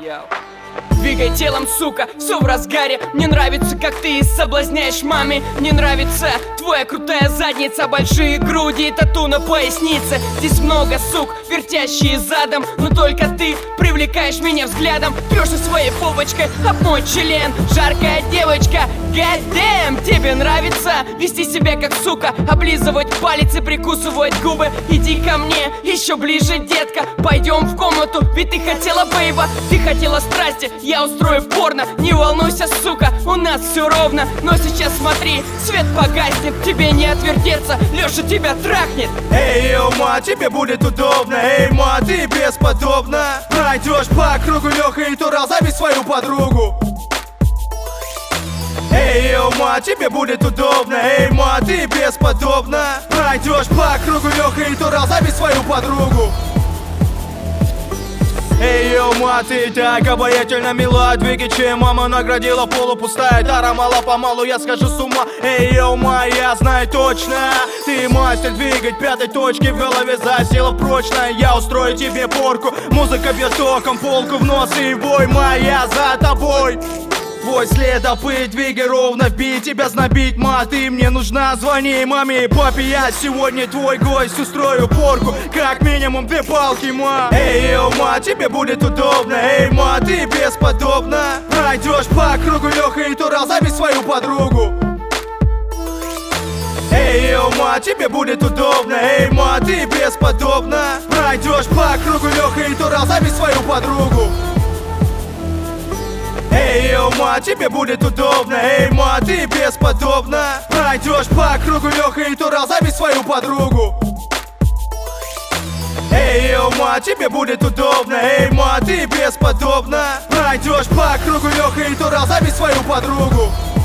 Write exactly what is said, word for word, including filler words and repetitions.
Йоу. Двигай телом, сука, все в разгаре. Мне нравится, как ты соблазняешь маме. Мне нравится твоя крутая задница, большие груди и тату на пояснице. Здесь много сук, вертящие задом, но только ты привлекаешь меня взглядом. Трёшься своей попочкой об мой член. Жаркая девочка, god damn. Тебе нравится вести себя как сука, облизывать палец и прикусывать губы. Иди ко мне еще ближе, детка. Пойдем в комнату, ведь ты хотела бейба. Ты хотела страсти, я устрою порно. Не волнуйся, сука, у нас все ровно. Но сейчас смотри, свет погаснет, тебе не отвертеться, Леша тебя трахнет. Эй, йоу, ма, тебе будет удобно. Эй, ма, ты бесподобна. Пройдешь по кругу, Леха, и то разови свою подругу. Эй, йоу, ма, тебе будет удобно. Эй, ма, ты бесподобна. Пройдешь по кругу, Леха, и то разови свою подругу. Эй, йоу, ма, ты так обаятельно мила. Двигай, чем мама наградила, полупустая тара, мало-помалу я схожу с ума. Эй, йоу, ма, я знаю точно, ты мастер двигать пятой точки в голове засела прочно. Я устрою тебе порку, музыка бьет током, полку в нос и бой, моя за тобой. Твой следопыт, двигай ровно в бит, тебя знобить, ма, ты мне нужна. Звони маме и папе, я сегодня твой гость. Устрою порку, как минимум две палки, ма. Эй, йоу, ма, тебе будет удобно. Эй, ма, ты бесподобна. Пройдешь по кругу, Леха, и то разови свою подругу. Эй, йоу, ма, тебе будет удобно. Эй, ма, ты бесподобна. Пройдешь по кругу, Леха, и то разови свою подругу. Эй, йоу, ма, тебе будет удобно. Эй, ма, ты бесподобна. Пройдешь по кругу, Леха, и то разови свою подругу. Эй, йоу, ма, тебе будет удобно. Эй, ма, ты бесподобна. Пройдешь по кругу, Леха, и то разови свою подругу.